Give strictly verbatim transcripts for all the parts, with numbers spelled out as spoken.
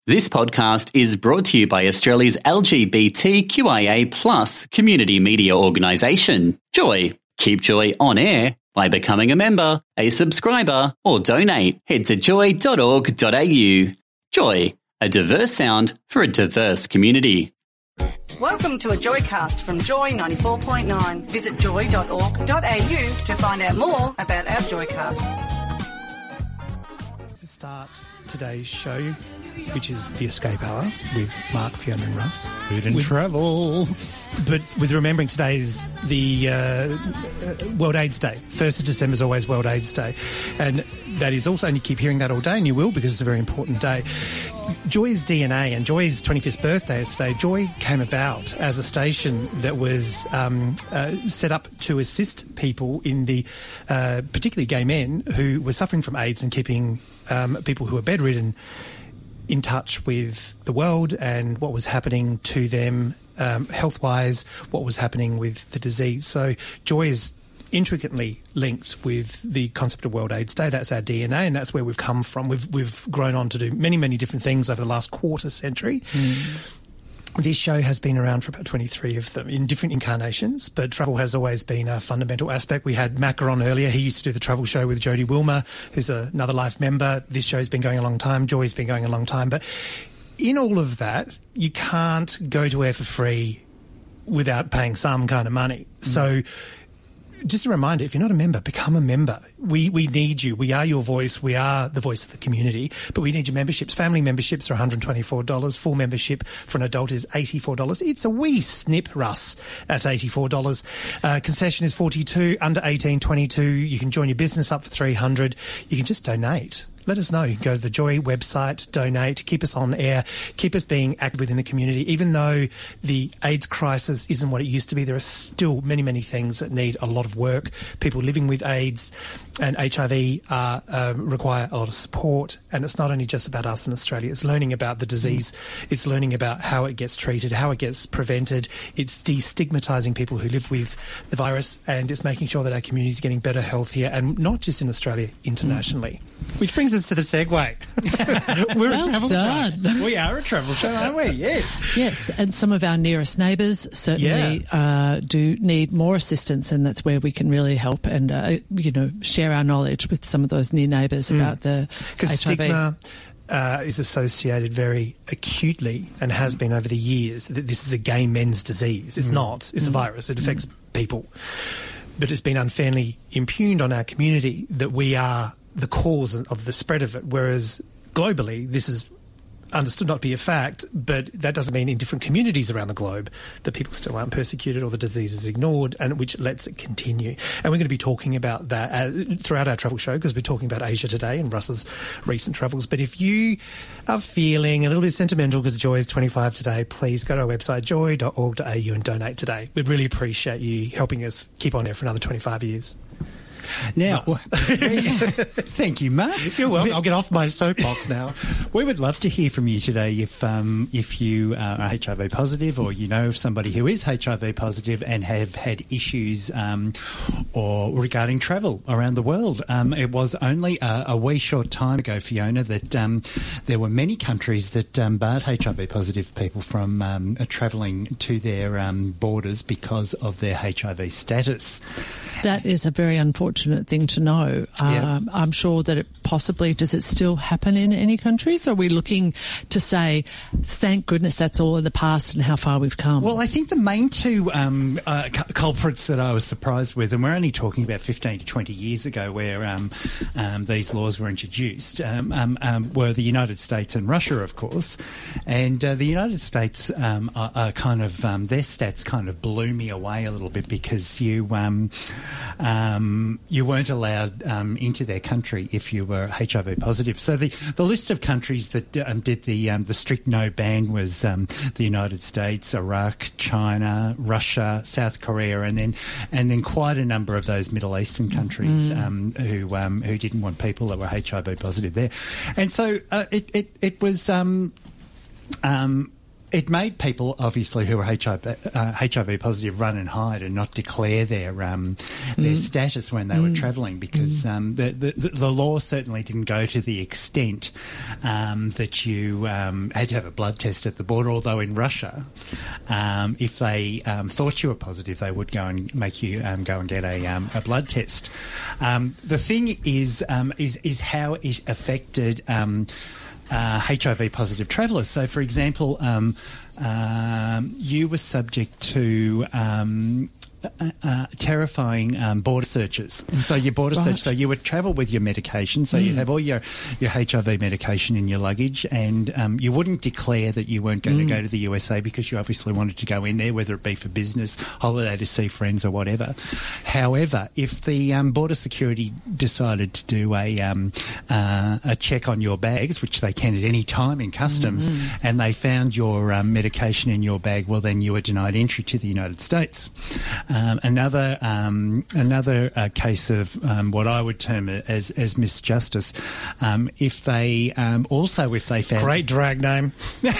This podcast is brought to you by Australia's L G B T Q I A plus community media organisation, Joy. Keep Joy on air by becoming a member, a subscriber, or donate. Head to joy dot org dot a u. Joy, a diverse sound for a diverse community. Welcome to a Joycast from Joy ninety-four point nine. Visit joy dot org dot a u to find out more about our Joycast. To start today's show, which is The Escape Hour with Mark, Fiona and Russ. Food and with, travel. But with remembering today's the uh, World AIDS Day. first of December is always World AIDS Day. And that is also, and you keep hearing that all day, and you will because it's a very important day. Joy's D N A and Joy's twenty-fifth birthday is today. Joy came about as a station that was um, uh, set up to assist people in the, uh, particularly gay men, who were suffering from AIDS and keeping um, people who are bedridden in touch with the world and what was happening to them um, health-wise, what was happening with the disease. So Joy is intricately linked with the concept of World AIDS Day. That's our D N A, and that's where we've come from. We've we've grown on to do many, many different things over the last quarter century. Mm. This show has been around for about twenty-three of them in different incarnations, but travel has always been a fundamental aspect. We had Macca on earlier. He used to do the travel show with Jodie Wilmer, who's a, another Life member. This show's been going a long time. Joy's been going a long time. But in all of that, you can't go to air for free without paying some kind of money. Mm. So just a reminder, if you're not a member, become a member. We we need you. We are your voice. We are the voice of the community, but we need your memberships. Family memberships are one hundred twenty-four dollars. Full membership for an adult is eighty-four dollars. It's a wee snip, Russ, at eighty-four dollars. Uh, concession is forty-two dollars. Under eighteen, twenty-two dollars. You can join your business up for three hundred dollars. You can just donate. Let us know. You can go to the Joy website, donate, keep us on air, keep us being active within the community. Even though the AIDS crisis isn't what it used to be, there are still many, many things that need a lot of work. People living with AIDS and H I V are, uh, require a lot of support. And it's not only just about us in Australia. It's learning about the disease. Mm. It's learning about how it gets treated, how it gets prevented. It's destigmatising people who live with the virus, and it's making sure that our community is getting better, healthier, and not just in Australia, internationally. Mm. Which brings us to the segue. We're well a travel done. show. We are a travel show, aren't we? Yes. Yes, and some of our nearest neighbours certainly yeah. uh, do need more assistance, and that's where we can really help and, uh, you know, share our knowledge with some of those near neighbours mm. about the Because stigma uh, is associated very acutely and has been over the years that this is a gay men's disease. It's mm. not. It's mm. a virus. It affects mm. people. But it's been unfairly impugned on our community that we are the cause of the spread of it, whereas globally this is understood not to be a fact, but that doesn't mean in different communities around the globe that people still aren't persecuted or the disease is ignored, and which lets it continue. And we're going to be talking about that uh, throughout our travel show, because we're talking about Asia today and Russ's recent travels. But if you are feeling a little bit sentimental because Joy is twenty-five today, please go to our website, joy dot org dot a u, and donate today. We'd really appreciate you helping us keep on air for another twenty-five years. Now, thank you, Mark. You're welcome. I'll get off my soapbox now. We would love to hear from you today if um, if you are H I V positive, or you know of somebody who is H I V positive and have had issues um, or regarding travel around the world. Um, it was only a, a wee short time ago, Fiona, that um, there were many countries that um, barred H I V positive people from um, travelling to their um, borders because of their H I V status. That is a very unfortunate thing to know. Yeah. Um, I'm sure that it possibly, does it still happen in any countries? Are we looking to say, thank goodness that's all in the past and how far we've come? Well, I think the main two um, uh, cu- culprits that I was surprised with, and we're only talking about fifteen to twenty years ago where um, um, these laws were introduced, um, um, um, were the United States and Russia, of course. And uh, the United States um, are, are kind of, um, their stats kind of blew me away a little bit, because you... Um, Um, you weren't allowed um, into their country if you were H I V positive. So the, the list of countries that um, did the um, the strict no ban was um, the United States, Iraq, China, Russia, South Korea, and then and then quite a number of those Middle Eastern countries mm. um, who um, who didn't want people that were H I V positive there. And so uh, it, it it was. Um, um, it made people, obviously, who were H I V, uh, H I V positive run and hide and not declare their um, their mm. status when they mm. were travelling, because mm. um, the, the, the law certainly didn't go to the extent um, that you um, had to have a blood test at the border, although in Russia, um, if they um, thought you were positive, they would go and make you um, go and get a, um, a blood test. Um, the thing is, um, is, is how it affected Um, Uh, H I V positive travellers. So, for example, um, um, you were subject to um, uh, uh, terrifying um, border searches. So your border right. search. So you would travel with your medication. So mm. you'd have all your, your H I V medication in your luggage, and um, you wouldn't declare that you weren't going mm. to go to the U S A because you obviously wanted to go in there, whether it be for business, holiday, to see friends, or whatever. However, if the um, border security decided to do a um, uh, a check on your bags, which they can at any time in customs, mm-hmm. and they found your um, medication in your bag, well, then you were denied entry to the United States. Um, another um, another uh, case of um, what I would term as as misjustice. Um, if they um, also if they found great drag name.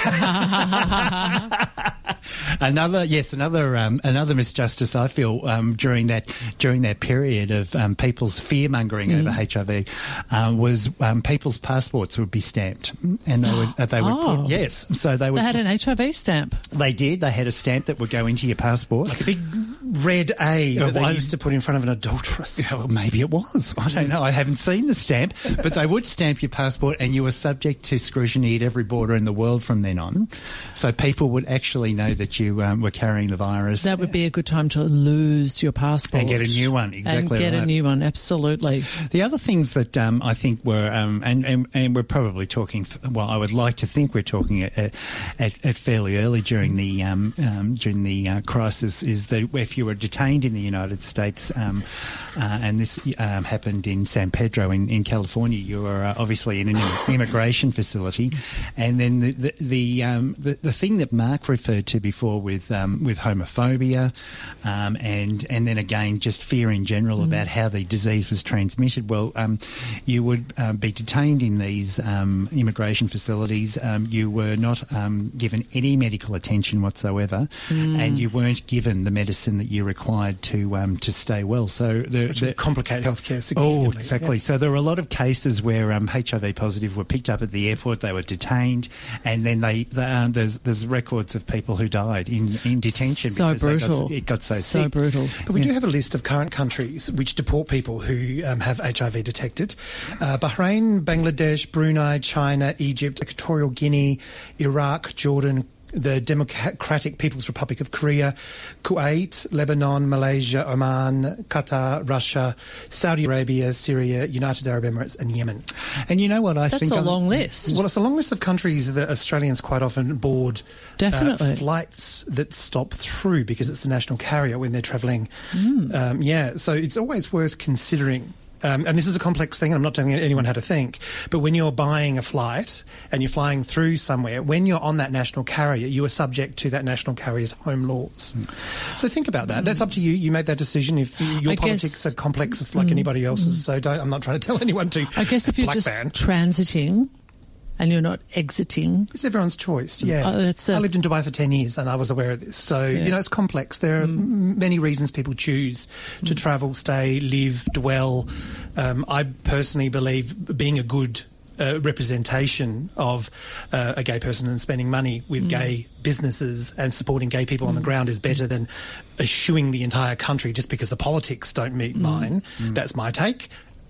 Another yes, another um, another misjustice I feel um, during that during that period of um, people's fear mongering mm. over H I V uh, was um, people's passports would be stamped, and they would uh, they would oh. put, yes, so they would they had an H I V stamp. They did. They had a stamp that would go into your passport, like a big red A that they used to put in front of an adulteress. Yeah, well, maybe it was. I don't know. I haven't seen the stamp, but they would stamp your passport, and you were subject to scrutiny at every border in the world from then on. So people would actually know that you um, were carrying the virus. That would be a good time to lose your passport. And get a new one, exactly And get right. a new one, absolutely. The other things that um, I think were, um, and, and, and we're probably talking, well, I would like to think we're talking at, at, at fairly early during the um, um, during the uh, crisis, is that if you were detained in the United States, um, uh, and this um, happened in San Pedro in, in California, you were uh, obviously in an immigration facility, and then the the the, um, the the thing that Mark referred to before with um, with homophobia, um, and and then again just fear in general mm. about how the disease was transmitted. Well, um, you would um, be detained in these um, immigration facilities. Um, you were not um, given any medical attention whatsoever, mm. and you weren't given the medicine that you required to um, to stay well. So the, Which the would complicate healthcare significantly. Oh, exactly. Yeah. So there were a lot of cases where um, H I V positive were picked up at the airport. They were detained, and then they, they uh, there's there's records of people who died in, in detention so because brutal. Got, it got so, so sick. brutal. But we yeah. do have a list of current countries which deport people who um, have H I V detected: uh, Bahrain, Bangladesh, Brunei, China, Egypt, Equatorial Guinea, Iraq, Jordan, the Democratic People's Republic of Korea, Kuwait, Lebanon, Malaysia, Oman, Qatar, Russia, Saudi Arabia, Syria, United Arab Emirates and Yemen. And you know what I That's think... That's a I'm, long list. Well, it's a long list of countries that Australians quite often board Definitely. Uh, flights that stop through because it's the national carrier when they're travelling. Mm. Um, yeah, so it's always worth considering. Um, and this is a complex thing, and I'm not telling anyone how to think, but when you're buying a flight and you're flying through somewhere, when you're on that national carrier, you are subject to that national carrier's home laws. Mm. So think about that. That's up to you. You made that decision. If your I politics guess, are complex like mm, anybody else's, mm. so don't, I'm not trying to tell anyone to I guess if you're just ban. transiting and you're not exiting. It's everyone's choice, yeah. Uh, it's a, I lived in Dubai for ten years and I was aware of this. So, yeah. you know, it's complex. There are mm. many reasons people choose to mm. travel, stay, live, dwell. Um, I personally believe being a good uh, representation of uh, a gay person and spending money with mm. gay businesses and supporting gay people mm. on the ground is better than eschewing the entire country just because the politics don't meet mm. mine. Mm. That's my take.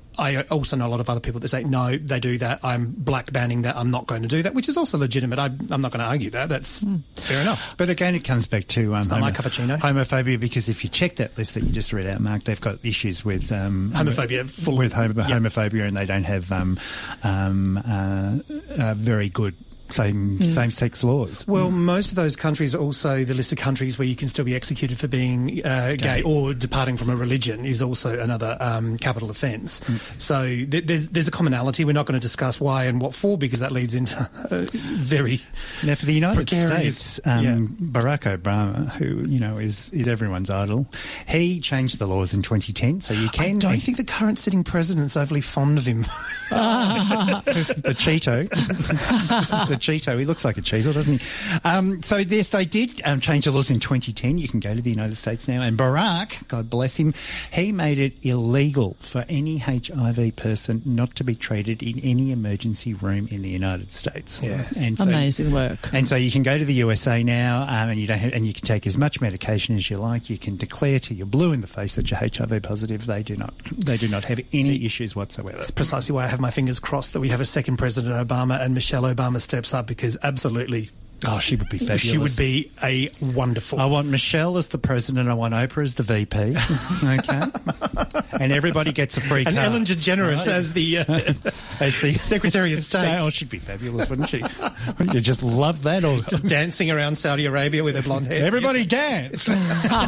I also know a lot of other people that say, no, they do that. I'm black banning that. I'm not going to do that, which is also legitimate. I, I'm not going to argue that. That's mm. fair enough. But again, it comes back to um, homo- my cappuccino. homophobia, because if you check that list that you just read out, Mark, they've got issues with um, homophobia, full with homo- yep. homophobia, and they don't have um, um, uh, uh, very good same mm. same-sex laws. Well, mm. most of those countries are also the list of countries where you can still be executed for being uh, gay, gay or departing from a religion is also another um, capital offence. Mm. So th- there's there's a commonality. We're not going to discuss why and what for because that leads into uh, very now for the United precarious, States. Um, yeah. Barack Obama, who you know is is everyone's idol, he changed the laws in twenty ten. So you can. I don't think the current sitting president's overly fond of him. the Cheeto. the Cheeto. He looks like a Cheeto, doesn't he? Um, so, yes, they did um, change the laws in twenty ten. You can go to the United States now. And Barack, God bless him, he made it illegal for any H I V person not to be treated in any emergency room in the United States. Yeah. And so, amazing work. And so you can go to the U S A now, um, and you don't have, and you can take as much medication as you like. You can declare till you're blue in the face that you're H I V positive. They do not. They do not have any See, issues whatsoever. That's precisely why I have my fingers crossed that we have a second President Obama and Michelle Obama steps up, because absolutely. Oh, she would be fabulous. She would be a wonderful. I want Michelle as the president. I want Oprah as the V P. Okay, and everybody gets a free and car. Ellen DeGeneres right. as the uh, as the Secretary of State. Oh, she'd be fabulous, wouldn't she? Wouldn't you just love that? Or just dancing around Saudi Arabia with her blonde hair. Everybody dance. So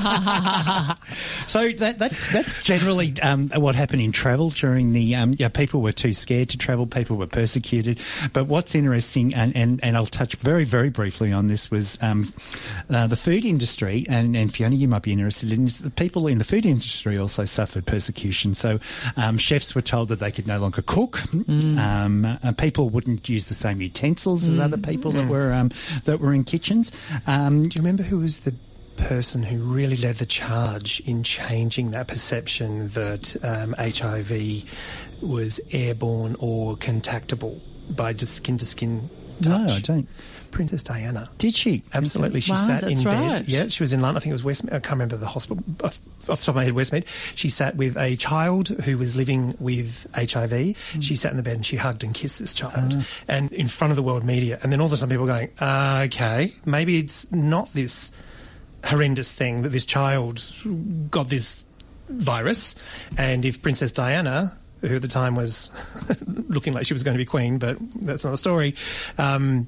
that, that's that's generally um, what happened in travel during the. Um, yeah, people were too scared to travel. People were persecuted. But what's interesting, and, and, and I'll touch very very briefly on this, was um, uh, the food industry, and, and Fiona, you might be interested in this. The people in the food industry also suffered persecution. So um, chefs were told that they could no longer cook. Mm. Um, uh, people wouldn't use the same utensils mm. as other people mm. that were um, that were in kitchens. Um, Do you remember who was the person who really led the charge in changing that perception that um, H I V was airborne or contactable by just skin-to-skin touch? No, I don't. Princess Diana. Did she? Absolutely. She wow, sat in right. bed. Yeah, she was in London. I think it was Westmead. I can't remember the hospital. Off, off the top of my head, Westmead. She sat with a child who was living with H I V. Mm. She sat in the bed and she hugged and kissed this child. Uh. And in front of the world media. And then all of a sudden people were going, uh, okay, maybe it's not this horrendous thing that this child got this virus. And if Princess Diana, who at the time was looking like she was going to be queen, but that's not the story, um,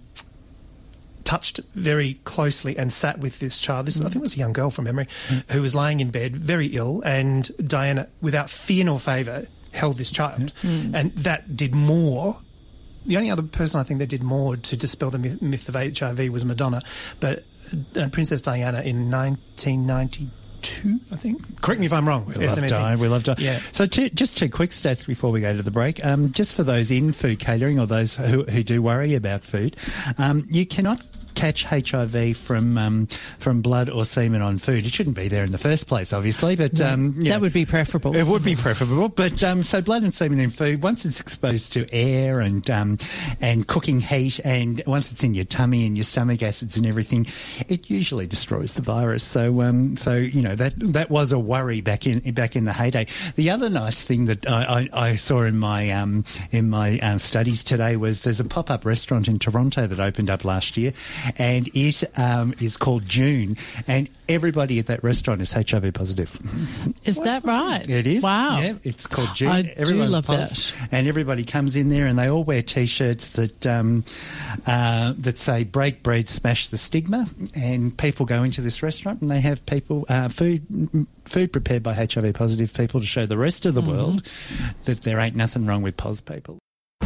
touched very closely and sat with this child. This, mm. I think it was a young girl from memory, mm. who was lying in bed, very ill, and Diana, without fear nor favour, held this child. Mm. And that did more. The only other person I think that did more to dispel the myth, myth of H I V was Madonna, but uh, Princess Diana in nineteen ninety-two, I think. Correct me if I'm wrong. We love Di. We love Di. Yeah. So two, just two quick stats before we go to the break. Um, just for those in food catering or those who, who do worry about food, um, you cannot catch H I V from um, from blood or semen on food. It shouldn't be there in the first place, obviously, but no, um, that know, would be preferable. It would be preferable, but um, so blood and semen in food, once it's exposed to air and um, and cooking heat, and once it's in your tummy and your stomach acids and everything, it usually destroys the virus. So um, so you know that that was a worry back in back in the heyday. The other nice thing that I, I, I saw in my um, in my um, studies today was there's a pop up restaurant in Toronto that opened up last year. And it um, is called June, and everybody at that restaurant is H I V positive. Is What's that right? It is. Wow. Yeah, it's called June. I Everyone's do love positive, that. and everybody comes in there, and they all wear T-shirts that um, uh, that say "Break bread, smash the stigma." And people go into this restaurant, and they have people uh, food food prepared by H I V positive people to show the rest of the mm-hmm. world that there ain't nothing wrong with pos people.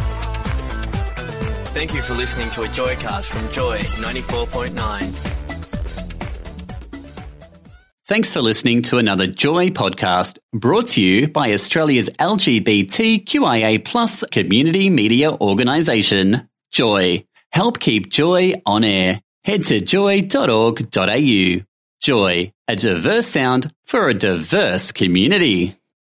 Thank you for listening to a Joycast from Joy ninety-four point nine. Thanks for listening to another Joy podcast brought to you by Australia's L G B T Q I A plus community media organisation, Joy. Help keep Joy on air. Head to joy dot org dot a u. Joy, a diverse sound for a diverse community.